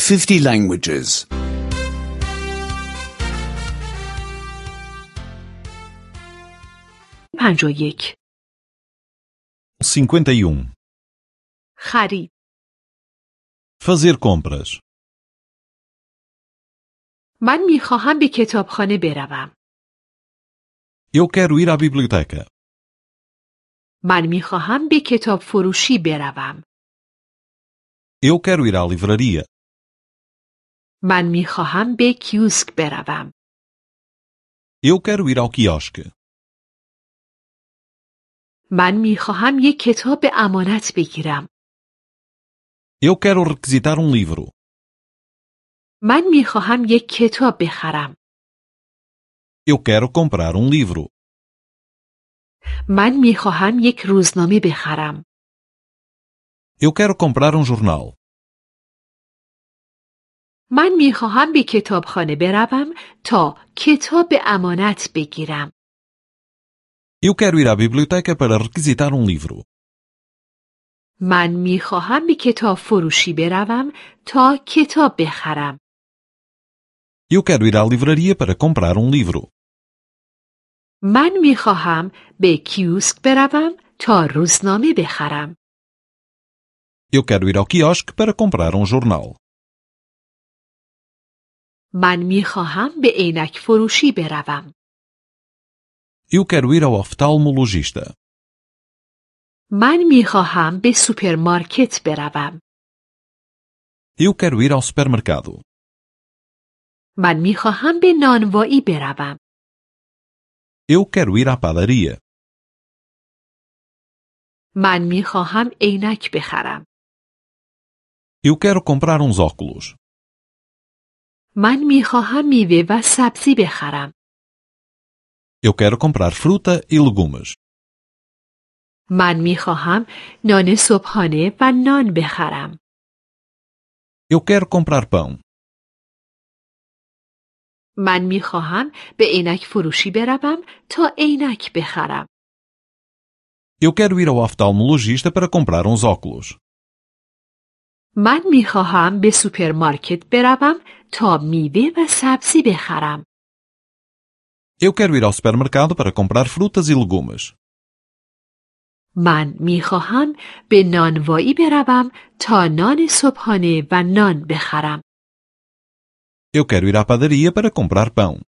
50 languages. 51. 51. خرید. Fazer compras. من میخواهم به کتابخانه بروم. Eu quero ir à biblioteca. من میخواهم به کتاب فروشی بروم. Eu quero ir à livraria. من میخواهم به کیوسک بروم. Eu quero ir ao quiosque. من میخواهم یک کتاب به امانت بگیرم. Eu quero requisitar um livro. من میخواهم یک کتاب بخرم. Eu quero comprar um livro. من میخواهم یک روزنامه بخرم. Eu quero comprar um jornal. من میخواهم به کتابخانه بروم تا کتاب به امانت بگیرم. Eu quero ir à biblioteca para requisitar um livro. من میخواهم به کتاب فروشی بروم تا کتاب بخرم. Eu quero ir à livraria para comprar um livro. من میخواهم به کیوسک بروم تا روزنامه بخرم. Eu quero ir ao quiosque para comprar um jornal. من میخواهم به عینک فروشی بروم. Eu quero ir ao oftalmologista. من میخواهم به سوپرمارکت بروم. Eu quero ir ao supermercado. من میخواهم به نانوایی بروم. Eu quero ir à padaria. من میخواهم عینک بخرم. Eu quero comprar uns óculos. من میخواهم میوه و سبزی بخرم. Eu quero comprar fruta e legumes. من میخواهم نان صبحانه و نان بخرم. Eu quero comprar pão. من میخواهم به عینک فروشی بروم تا عینک بخرم. Eu quero ir ao oftalmologista para comprar uns óculos. من میخواهم به سوپرمارکت بروم تا میوه و سبزی بخرم. Eu quero ir ao supermercado para comprar frutas e legumes. من میخواهم به نانوایی بروم تا نان صبحانه و نان بخرم. Eu quero ir à padaria para comprar pão.